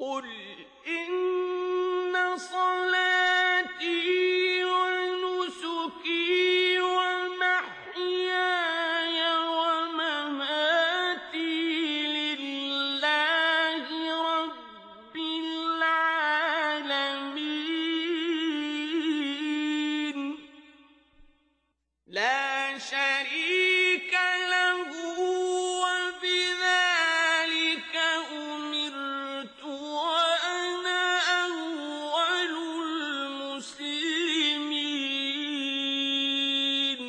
قل إن صلاتي ونسكي ومحياي ومماتي لله رب العالمين لا شريك له وبذلك أمرت وأنا أول المسلمين.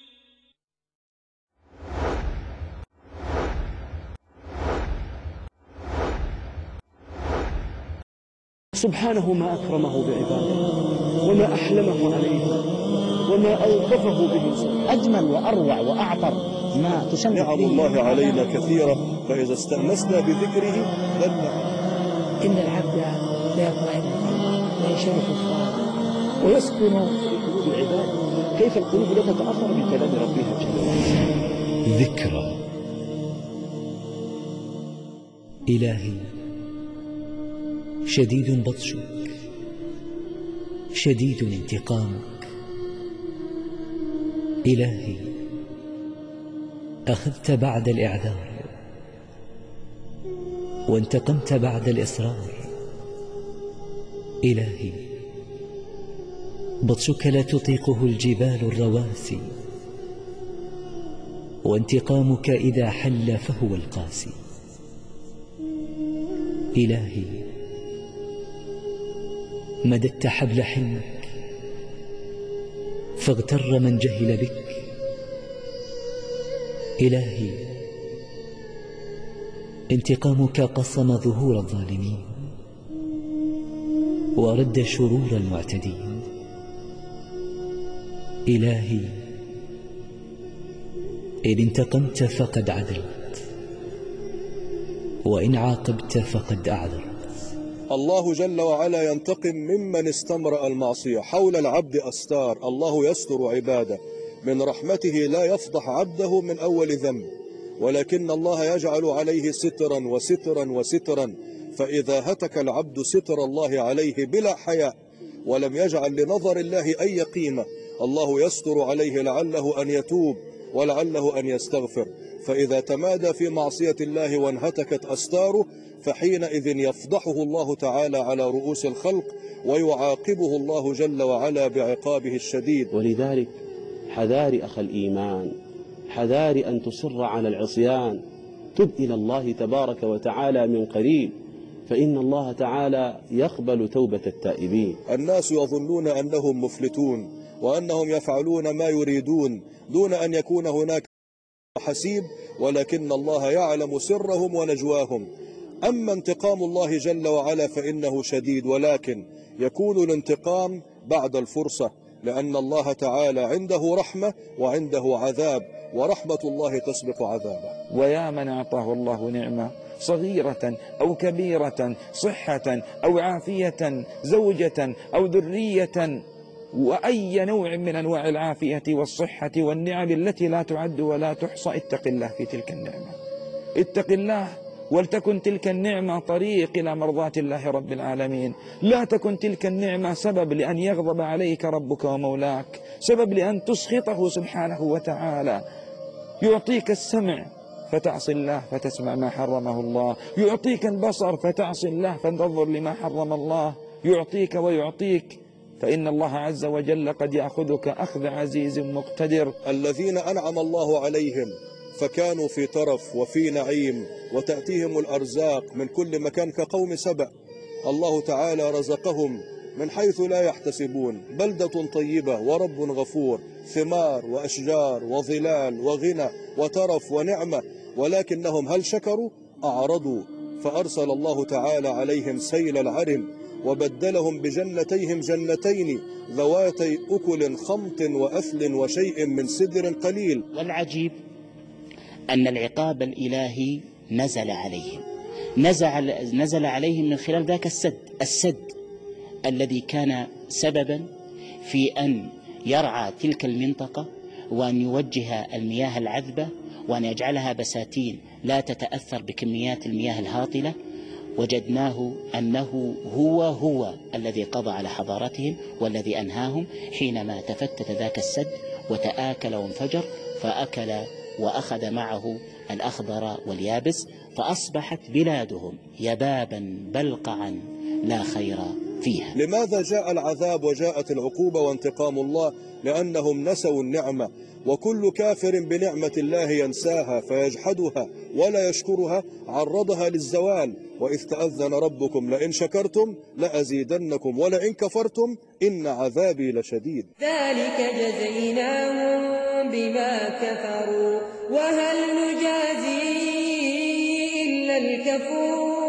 سبحانه ما أكرمه بعباده وما أحلمه عليه وما ألطفه به. أجمل وأروع وأعطر ما تشمل نعم الله علينا كثيرة، فإذا استأنسنا بذكره ذلنا. إن العبد لا يطمئن ويشرح الصلاة ويسكن في قلوب العباد. كيف القلوب لا تتأثر بكلام ربها جل وعلا؟ ذكرى. إلهي شديد بطشك شديد انتقامك. إلهي أخذت بعد الإعذار وانتقمت بعد الإصرار. إلهي بطشك لا تطيقه الجبال الرواسي، وانتقامك إذا حل فهو القاسي. إلهي مددت حبل حلمك فاغتر من جهل بك. إلهي انتقامك قصم ظهور الظالمين ورد شرور المعتدين. إلهي إن انتقمت فقد عدلت، وإن عاقبت فقد أعذرت. الله جل وعلا ينتقم ممن استمرأ المعصية. حول العبد أستار، الله يستر عباده. من رحمته لا يفضح عبده من أول ذنب، ولكن الله يجعل عليه سترا وسترا وسترا، فإذا هتك العبد ستر الله عليه بلا حياء ولم يجعل لنظر الله أي قيمة، الله يستر عليه لعله أن يتوب ولعله أن يستغفر. فإذا تمادى في معصية الله وانهتكت أستاره، فحينئذ يفضحه الله تعالى على رؤوس الخلق ويعاقبه الله جل وعلا بعقابه الشديد. ولذلك حذار أخ الإيمان، حذار أن تصر على العصيان. تب إلى الله تبارك وتعالى من قريب، فإن الله تعالى يقبل توبة التائبين. الناس يظنون أنهم مفلتون وأنهم يفعلون ما يريدون دون أن يكون هناك حسيب، ولكن الله يعلم سرهم ونجواهم. أما انتقام الله جل وعلا فإنه شديد، ولكن يكون الانتقام بعد الفرصة، لأن الله تعالى عنده رحمة وعنده عذاب، ورحمة الله تسبق عذابه. ويا من أعطاه الله نعمة صغيرة أو كبيرة، صحة أو عافية، زوجة أو ذرية، وأي نوع من أنواع العافية والصحة والنعم التي لا تعد ولا تحصى، اتق الله في تلك النعمة. اتق الله، ولتكن تلك النعمة طريق إلى مرضاة الله رب العالمين. لا تكن تلك النعمة سبب لأن يغضب عليك ربك ومولاك، سبب لأن تسخطه سبحانه وتعالى. يعطيك السمع فتعصي الله فتسمع ما حرمه الله، يعطيك البصر فتعصي الله فتنظر لما حرم الله، يعطيك ويعطيك، فإن الله عز وجل قد يأخذك أخذ عزيز مقتدر. الذين أنعم الله عليهم فكانوا في ترف وفي نعيم وتأتيهم الأرزاق من كل مكان كقوم سبأ. الله تعالى رزقهم من حيث لا يحتسبون. بلدة طيبة ورب غفور، ثمار وأشجار وظلال وغنى وترف ونعمة، ولكنهم هل شكروا؟ أعرضوا، فأرسل الله تعالى عليهم سيل العرم وبدلهم بجنتيهم جنتين ذواتي أكل خمط وأثل وشيء من سدر قليل. والعجيب أن العقاب الإلهي نزل عليهم، نزل عليهم من خلال ذاك السد الذي كان سببا في أن يرعى تلك المنطقة وأن يوجه المياه العذبة وأن يجعلها بساتين لا تتأثر بكميات المياه الهاطلة، وجدناه أنه هو الذي قضى على حضارتهم والذي أنهاهم حينما تفتت ذاك السد وتآكل وانفجر، فأكل وأخذ معه الأخضر واليابس، فأصبحت بلادهم يبابا بلقعا لا خير فيها. لماذا جاء العذاب وجاءت العقوبة وانتقام الله؟ لأنهم نسوا النعمة، وكل كافر بنعمة الله ينساها فيجحدها ولا يشكرها عرضها للزوال. وإذ تأذن ربكم لئن شكرتم لأزيدنكم ولئن كفرتم إن عذابي لشديد. ذلك جزيناهم بما كفروا وهل نجازي إلا الكفور.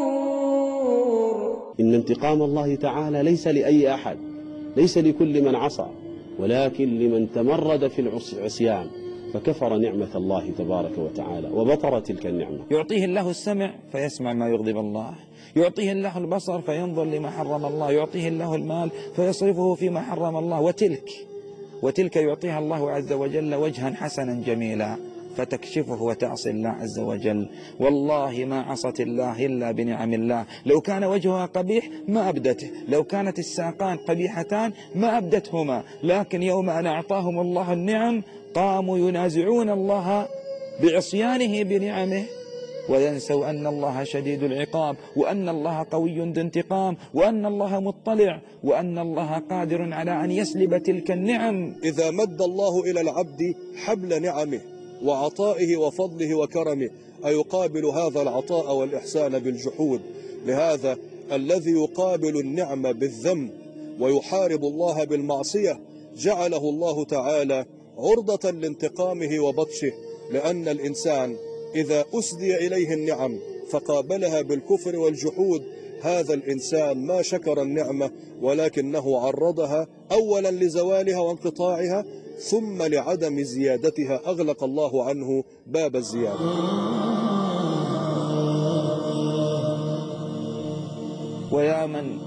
إن انتقام الله تعالى ليس لأي أحد، ليس لكل من عصى، ولكن لمن تمرد في العصيان فكفر نعمة الله تبارك وتعالى وبطر تلك النعمة. يعطيه الله السمع فيسمع ما يغضب الله، يعطيه الله البصر فينظر لما حرم الله، يعطيه الله المال فيصرفه فيما حرم الله، وتلك يعطيها الله عز وجل وجها حسنا جميلا فتكشفه وتعصي الله عز وجل. والله ما عصت الله إلا بنعم الله. لو كان وجهها قبيح ما أبدته، لو كانت الساقان قبيحتان ما أبدتهما، لكن يوم أن أعطاهم الله النعم قاموا ينازعون الله بعصيانه بنعمه، وينسوا أن الله شديد العقاب، وأن الله قوي ذو انتقام، وأن الله مطلع، وأن الله قادر على أن يسلب تلك النعم. إذا مد الله إلى العبد حبل نعمه وعطائه وفضله وكرمه أيقابل هذا العطاء والإحسان بالجحود؟ لهذا الذي يقابل النعمة بالذنب ويحارب الله بالمعصية جعله الله تعالى عرضة لانتقامه وبطشه، لأن الإنسان إذا أسدي إليه النعم فقابلها بالكفر والجحود هذا الإنسان ما شكر النعمة، ولكنه عرضها أولا لزوالها وانقطاعها، ثم لعدم زيادتها أغلق الله عنه باب الزيادة. ويا من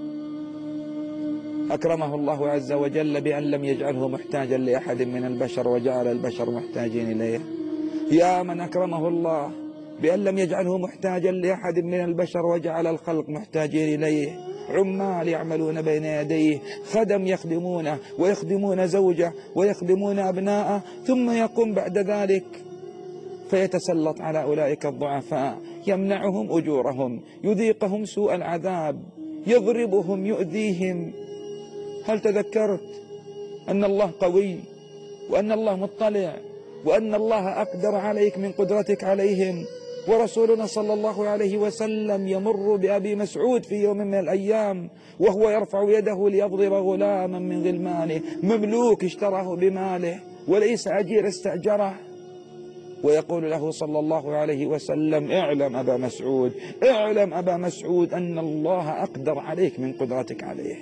أكرمه الله عز وجل بأن لم يجعله محتاجا لأحد من البشر وجعل البشر محتاجين إليه، يا من أكرمه الله بأن لم يجعله محتاجا لأحد من البشر وجعل الخلق محتاجين إليه، عمال يعملون بين يديه، خدم يخدمونه ويخدمون زوجه ويخدمون أبناءه، ثم يقوم بعد ذلك فيتسلط على أولئك الضعفاء، يمنعهم أجورهم، يذيقهم سوء العذاب، يضربهم، يؤذيهم. هل تذكرت أن الله قوي وأن الله مطلع وأن الله أقدر عليك من قدرتك عليهم؟ ورسولنا صلى الله عليه وسلم يمر بأبي مسعود في يوم من الأيام وهو يرفع يده ليضرب غلاما من غلمانه، مملوك اشتراه بماله وليس أجير استأجره، ويقول له صلى الله عليه وسلم: اعلم أبا مسعود، اعلم أبا مسعود أن الله أقدر عليك من قدرتك عليه.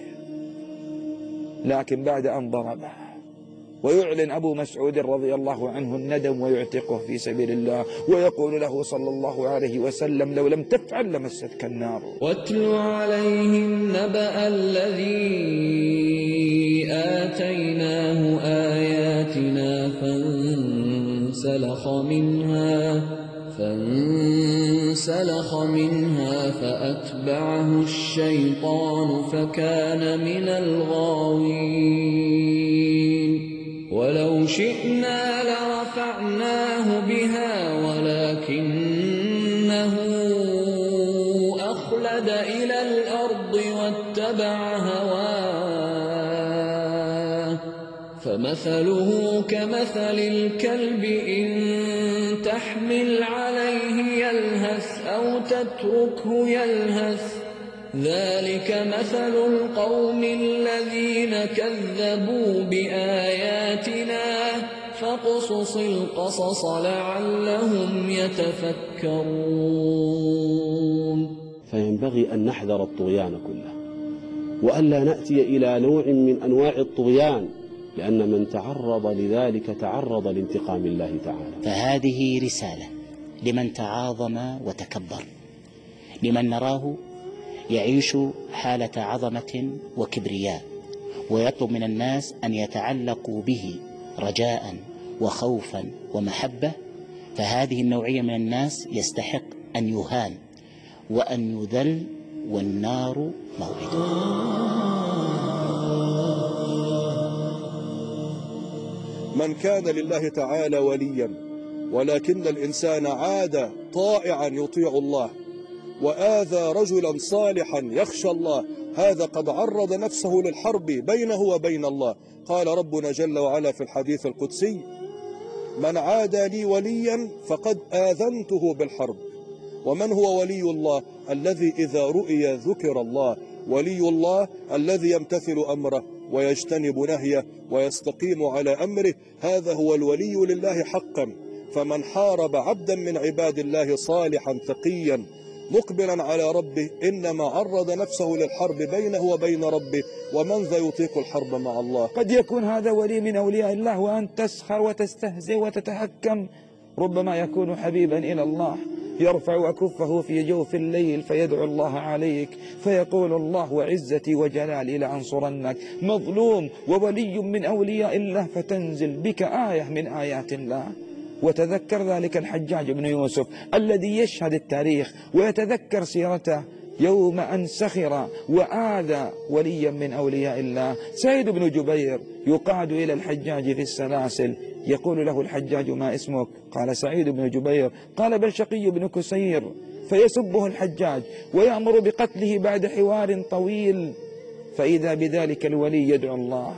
لكن بعد أن ضربه ويعلن أبو مسعود رضي الله عنه الندم ويعتقه في سبيل الله، ويقول له صلى الله عليه وسلم: لو لم تفعل لمستك النار. واتل عليهم نبأ الذي آتيناه آياتنا فانسلخ منها فأتبعه الشيطان فكان من الغاوين. ولو شئنا لرفعناه بها ولكنه أخلد إلى الأرض واتبع هواه، فمثله كمثل الكلب إن تحمل عليه يلهث أو تتركه يلهث، ذلك مثل القوم الذين كذبوا بآياتنا فاقصص القصص لعلهم يتفكرون. فينبغي أن نحذر الطغيان كله، وألا نأتي إلى نوع من أنواع الطغيان، لأن من تعرض لذلك تعرض لانتقام الله تعالى. فهذه رسالة لمن تعاظم وتكبر، لمن نراه يعيش حالة عظمة وكبرياء ويطلب من الناس أن يتعلقوا به رجاء وخوفا ومحبة، فهذه النوعية من الناس يستحق أن يهان وأن يذل والنار موعده. من كان لله تعالى وليا ولكن الإنسان عاد طائعا يطيع الله وآذى رجلا صالحا يخشى الله، هذا قد عرض نفسه للحرب بينه وبين الله. قال ربنا جل وعلا في الحديث القدسي: من عادى لي وليا فقد آذنته بالحرب. ومن هو ولي الله؟ الذي إذا رؤي ذكر الله. ولي الله الذي يمتثل أمره ويجتنب نهيه ويستقيم على أمره، هذا هو الولي لله حقا. فمن حارب عبدا من عباد الله صالحا تقيا مقبلا على ربه إنما عرض نفسه للحرب بينه وبين ربه، ومن ذا يطيق الحرب مع الله. قد يكون هذا ولي من أولياء الله وأن تسخر وتستهزئ وتتهكم، ربما يكون حبيبا إلى الله، يرفع أكفه في جوف الليل فيدعو الله عليك، فيقول: الله وعزتي وجلالي لأنصرنك. مظلوم وولي من أولياء الله فتنزل بك آية من آيات الله. وتذكر ذلك الحجاج بن يوسف الذي يشهد التاريخ ويتذكر سيرته يوم أن سخر وآذى وليا من أولياء الله. سعيد بن جبير يقاد إلى الحجاج في السلاسل، يقول له الحجاج: ما اسمك؟ قال: سعيد بن جبير. قال: بل شقي بن كسير. فيسبه الحجاج ويأمر بقتله بعد حوار طويل. فإذا بذلك الولي يدعو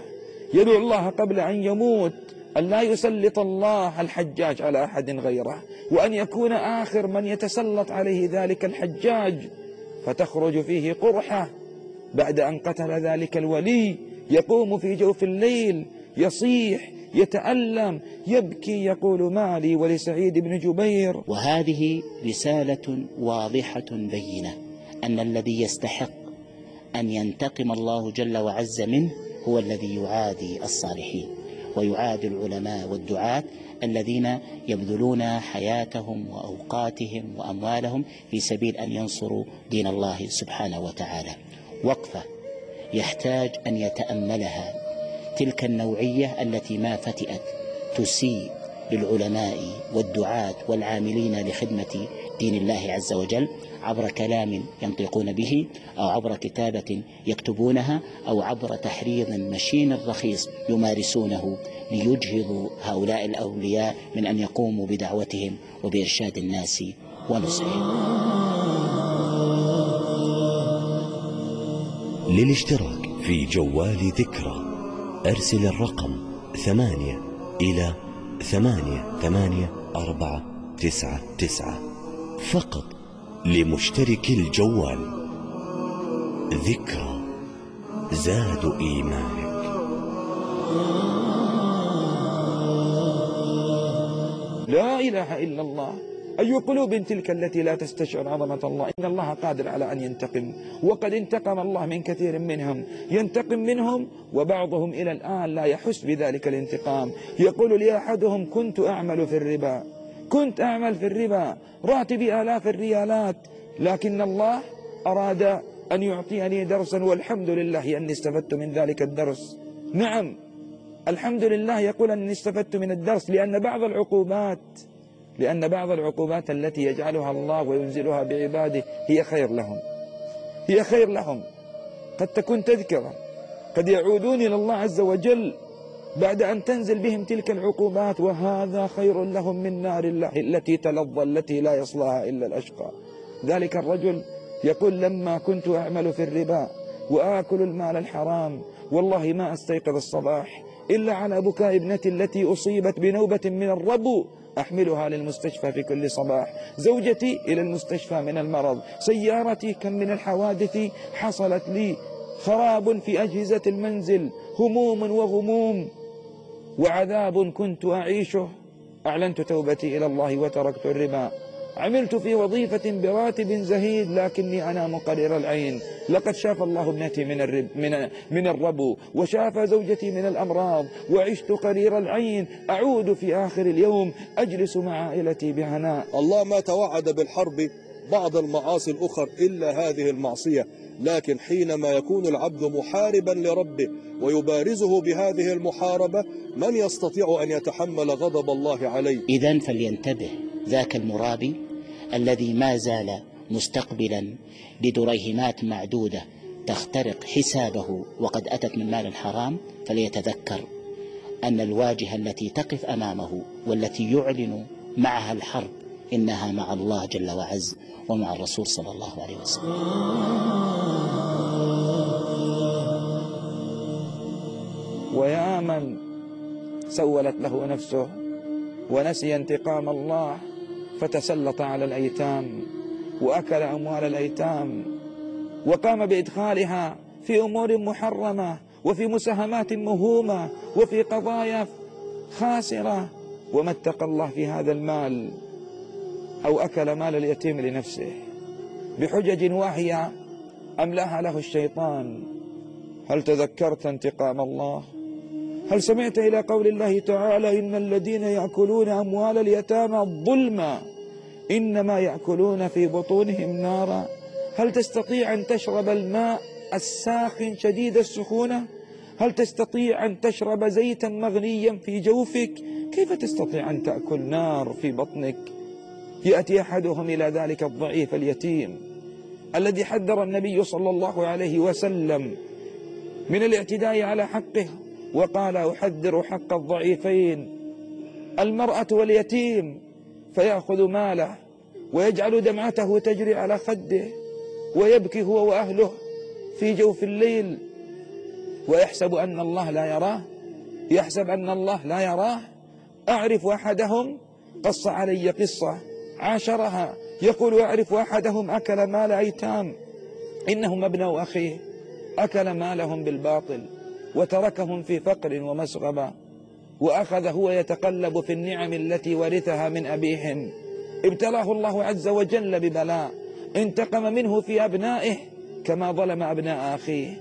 الله قبل أن يموت أن لا يسلط الله الحجاج على أحد غيره، وأن يكون آخر من يتسلط عليه ذلك الحجاج، فتخرج فيه قرحة. بعد أن قتل ذلك الولي يقوم في جوف الليل يصيح يتألم يبكي، يقول: مالي ولسعيد بن جبير. وهذه رسالة واضحة بينة أن الذي يستحق أن ينتقم الله جل وعز منه هو الذي يعادي الصالحين ويعادي العلماء والدعاة الذين يبذلون حياتهم وأوقاتهم وأموالهم في سبيل أن ينصروا دين الله سبحانه وتعالى. وقفة يحتاج أن يتأملها تلك النوعية التي ما فتئت تسيء للعلماء والدعاة والعاملين لخدمة دين الله عز وجل عبر كلام ينطقون به، أو عبر كتابة يكتبونها، أو عبر تحريض مشين رخيص يمارسونه ليجهضوا هؤلاء الأولياء من أن يقوموا بدعوتهم وبإرشاد الناس ونصحهم. للاشتراك في جوال ذكرى أرسل الرقم 8 إلى 88499 فقط لمشترك الجوال. ذكرى زاد إيمانك. لا إله إلا الله. أي قلوب تلك التي لا تستشعر عظمة الله؟ إن الله قادر على أن ينتقم، وقد انتقم الله من كثير منهم، ينتقم منهم وبعضهم إلى الآن لا يحس بذلك الانتقام. يقول لي أحدهم: كنت أعمل في الربا راتبي آلاف الريالات، لكن الله أراد أن يعطيني درسا، والحمد لله أني استفدت من ذلك الدرس. نعم الحمد لله، يقول أني استفدت من الدرس، لأن بعض العقوبات التي يجعلها الله وينزلها بعباده هي خير لهم. قد تكون تذكرة، قد يعودون إلى الله عز وجل بعد أن تنزل بهم تلك العقوبات، وهذا خير لهم من نار الله التي تلظى، التي لا يصلاها إلا الأشقى. ذلك الرجل يقول: لما كنت أعمل في الربا وآكل المال الحرام، والله ما أستيقظ الصباح إلا على بكاء ابنتي التي أصيبت بنوبة من الربو، أحملها للمستشفى في كل صباح، زوجتي إلى المستشفى من المرض، سيارتي كم من الحوادث حصلت لي، خراب في أجهزة المنزل، هموم وغموم وعذاب كنت أعيشه. أعلنت توبتي إلى الله وتركت الربا، عملت في وظيفة براتب زهيد لكني أنام قرير العين. لقد شاف الله ابنتي من الربو، وشاف زوجتي من الأمراض، وعشت قرير العين. أعود في آخر اليوم أجلس مع عائلتي بهناء. الله ما توعد بالحرب بعض المعاصي الأخر إلا هذه المعصية، لكن حينما يكون العبد محاربا لربه ويبارزه بهذه المحاربة، من يستطيع أن يتحمل غضب الله عليه؟ إذن فلينتبه ذاك المرابي الذي ما زال مستقبلا بدريهمات معدودة تخترق حسابه وقد أتت من مال حرام، فليتذكر أن الواجهة التي تقف أمامه والتي يعلن معها الحرب إنها مع الله جل وعز ومع الرسول صلى الله عليه وسلم. ويا من سولت له نفسه ونسي انتقام الله فتسلط على الأيتام وأكل أموال الأيتام وقام بإدخالها في أمور محرمة وفي مساهمات مهومة وفي قضايا خاسرة، وما اتقى الله في هذا المال أو أكل مال اليتيم لنفسه بحجج واهية أملاها له الشيطان. هل تذكرت انتقام الله؟ هل سمعت إلى قول الله تعالى إن الذين يأكلون أموال اليتامى ظلما إنما يأكلون في بطونهم نارا؟ هل تستطيع أن تشرب الماء الساخن شديد السخونة؟ هل تستطيع أن تشرب زيتا مغليا في جوفك؟ كيف تستطيع أن تأكل نار في بطنك؟ يأتي أحدهم إلى ذلك الضعيف اليتيم الذي حذر النبي صلى الله عليه وسلم من الاعتداء على حقه وقال أحذر حق الضعيفين المرأة واليتيم، فيأخذ ماله ويجعل دمعته تجري على خده ويبكي هو وأهله في جوف الليل ويحسب أن الله لا يراه، يحسب أن الله لا يراه. أعرف أحدهم قص علي قصة عاشرها، يقول أعرف أحدهم أكل مال أيتام، إنهم ابنوا أخيه، أكل مالهم بالباطل وتركهم في فقر ومسغبة، وأخذ هو يتقلب في النعم التي ورثها من أبيهم. ابتلاه الله عز وجل ببلاء، انتقم منه في أبنائه كما ظلم أبناء أخيه.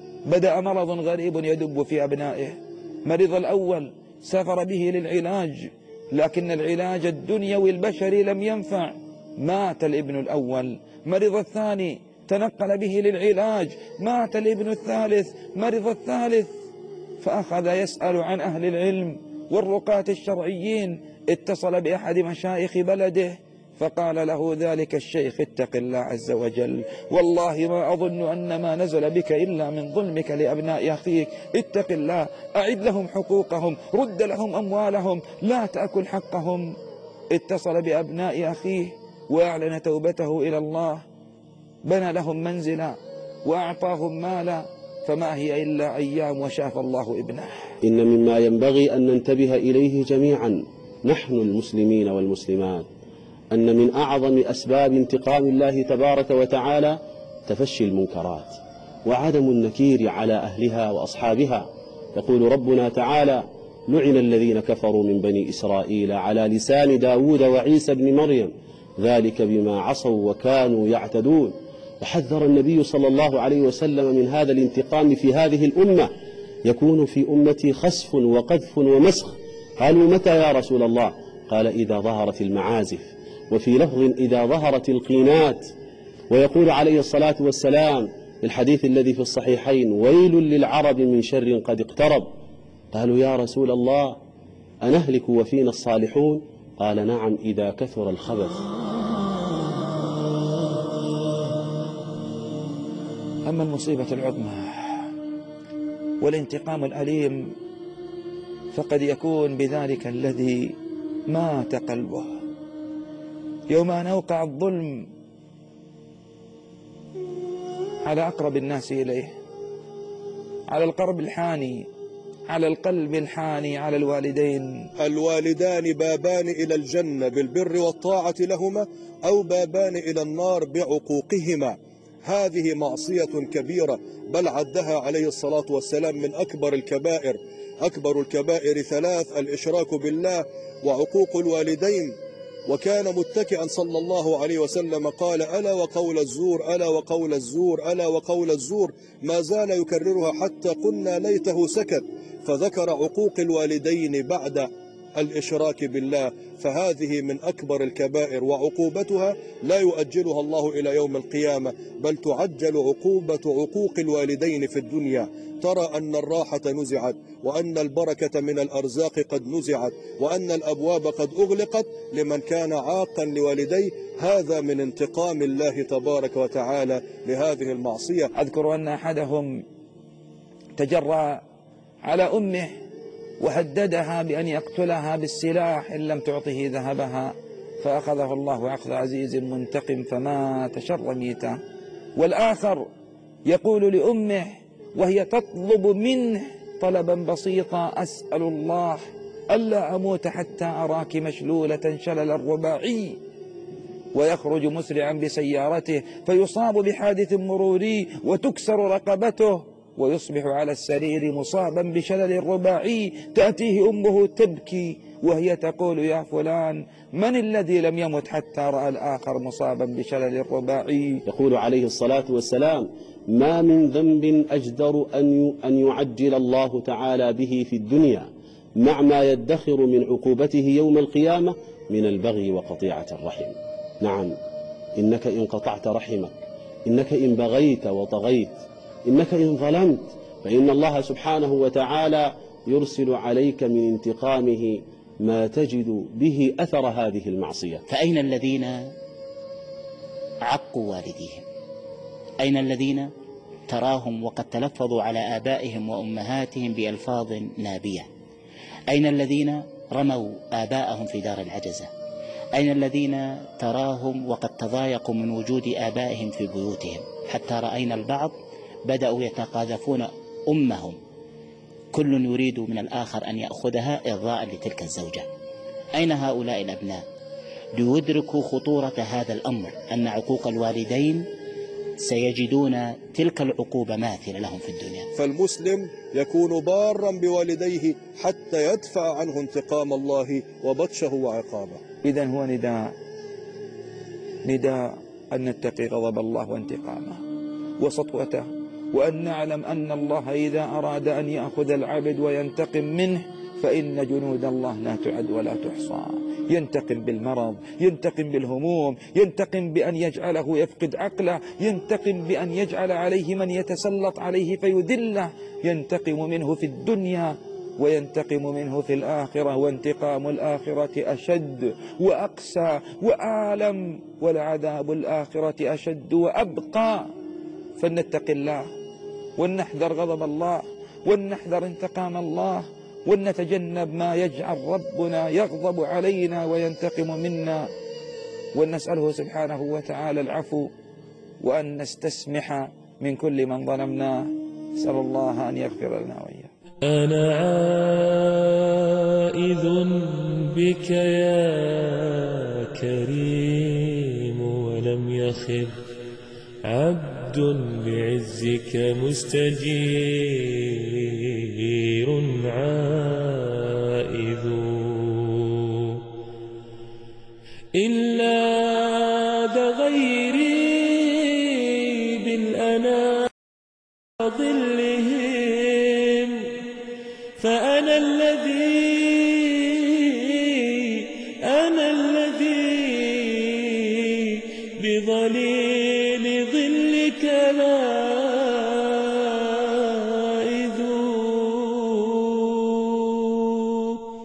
بدأ مرض غريب يدب في أبنائه، مرض الأول سافر به للعلاج، لكن العلاج الدنيوي البشري لم ينفع، مات الابن الأول. مرض الثاني تنقل به للعلاج، مات الابن الثالث. مرض الثالث فأخذ يسأل عن أهل العلم والرقاة الشرعيين، اتصل بأحد مشايخ بلده فقال له ذلك الشيخ اتق الله عز وجل، والله ما أظن أن ما نزل بك إلا من ظلمك لأبناء أخيك، اتق الله، أعد لهم حقوقهم، رد لهم أموالهم، لا تأكل حقهم. اتصل بأبناء أخيه وأعلن توبته إلى الله، بنى لهم منزلا وأعطاهم مالا، فما هي إلا أيام وشاف الله ابنه. إن مما ينبغي أن ننتبه إليه جميعا نحن المسلمين والمسلمات أن من أعظم أسباب انتقام الله تبارك وتعالى تفشي المنكرات وعدم النكير على أهلها وأصحابها. يقول ربنا تعالى لعن الذين كفروا من بني إسرائيل على لسان داود وعيسى بن مريم ذلك بما عصوا وكانوا يعتدون. وحذر النبي صلى الله عليه وسلم من هذا الانتقام في هذه الأمة، يكون في أمتي خسف وقذف ومسخ. قالوا متى يا رسول الله؟ قال إذا ظهرت المعازف، وفي لفظ إذا ظهرت القينات. ويقول عليه الصلاة والسلام في الحديث الذي في الصحيحين ويل للعرب من شر قد اقترب. قالوا يا رسول الله أنهلك وفينا الصالحون؟ قال نعم إذا كثر الخبث. أما المصيبة العظمى والانتقام الأليم فقد يكون بذلك الذي مات قلبه يوم أن أوقع الظلم على أقرب الناس إليه، على القرب الحاني، على القلب الحاني، على الوالدين. الوالدان بابان إلى الجنة بالبر والطاعة لهما، أو بابان إلى النار بعقوقهما. هذه معصية كبيرة، بل عدها عليه الصلاة والسلام من أكبر الكبائر. أكبر الكبائر ثلاث: الإشراك بالله وعقوق الوالدين. وكان متكئا صلى الله عليه وسلم قال ألا وقول الزور، ألا وقول الزور، ألا وقول الزور، ما زال يكررها حتى قلنا ليته سكت، فذكر عقوق الوالدين بعد الإشراك بالله، فهذه من أكبر الكبائر، وعقوبتها لا يؤجلها الله إلى يوم القيامة، بل تعجل عقوبة عقوق الوالدين في الدنيا. ترى أن الراحة نزعت، وأن البركة من الأرزاق قد نزعت، وأن الأبواب قد أغلقت لمن كان عاقا لوالديه. هذا من انتقام الله تبارك وتعالى لهذه المعصية. أذكر أن أحدهم تجرأ على أمه وهددها بأن يقتلها بالسلاح إن لم تعطه ذهبها، فأخذه الله أخذ عزيز منتقم فمات شر ميتة. والآخر يقول لأمه وهي تطلب منه طلبا بسيطا: أسأل الله ألا أموت حتى أراك مشلولة شلل الرباعي، ويخرج مسرعا بسيارته فيصاب بحادث مروري وتكسر رقبته، ويصبح على السرير مصابا بشلل الرباعي. تأتيه أمه تبكي وهي تقول: يا فلان، من الذي لم يمت حتى رأى الآخر مصابا بشلل الرباعي؟ يقول عليه الصلاة والسلام: ما من ذنب أجدر أن يعجل الله تعالى به في الدنيا مع ما يدخر من عقوبته يوم القيامة من البغي وقطيعة الرحم. نعم، إنك إن قطعت رحمك، إنك إن بغيت وطغيت، إنك إن ظلمت، فإن الله سبحانه وتعالى يرسل عليك من انتقامه ما تجد به أثر هذه المعصية. فأين الذين عقوا والديهم؟ أين الذين تراهم وقد تلفظوا على آبائهم وأمهاتهم بألفاظ نابية؟ أين الذين رموا آباءهم في دار العجزة؟ أين الذين تراهم وقد تضايقوا من وجود آبائهم في بيوتهم، حتى رأينا البعض بدأوا يتقاذفون أمهم، كل يريد من الآخر أن يأخذها إرضاء لتلك الزوجة. أين هؤلاء الأبناء ليدركوا خطورة هذا الأمر، أن عقوق الوالدين سيجدون تلك العقوبة ماثلة لهم في الدنيا؟ فالمسلم يكون بارا بوالديه حتى يدفع عنه انتقام الله وبطشه وعقابه. إذن هو نداء أن نتقي غضب الله وانتقامه وسطوته، وأن نعلم أن الله إذا أراد أن يأخذ العبد وينتقم منه فإن جنود الله لا تعد ولا تحصى. ينتقم بالمرض، ينتقم بالهموم، ينتقم بأن يجعله يفقد عقله، ينتقم بأن يجعل عليه من يتسلط عليه فيذله، ينتقم منه في الدنيا وينتقم منه في الآخرة، وانتقام الآخرة أشد وأقسى وآلم، ولعذاب الآخرة أشد وأبقى. فلنتق الله ولنحذر غضب الله ولنحذر انتقام الله، ولنتجنب ما يجعل ربنا يغضب علينا وينتقم منا، ونسأله سبحانه وتعالى العفو، وأن نستسمح من كل من ظلمناه. نسأل الله أن يغفر لنا وإياه. أنا عائذ بك يا كريم ولم يخب عبد بعزك مستجير عائذ إلا ذا غيري بالأنا ظلهم، فأنا الذي بظليل ظلك لا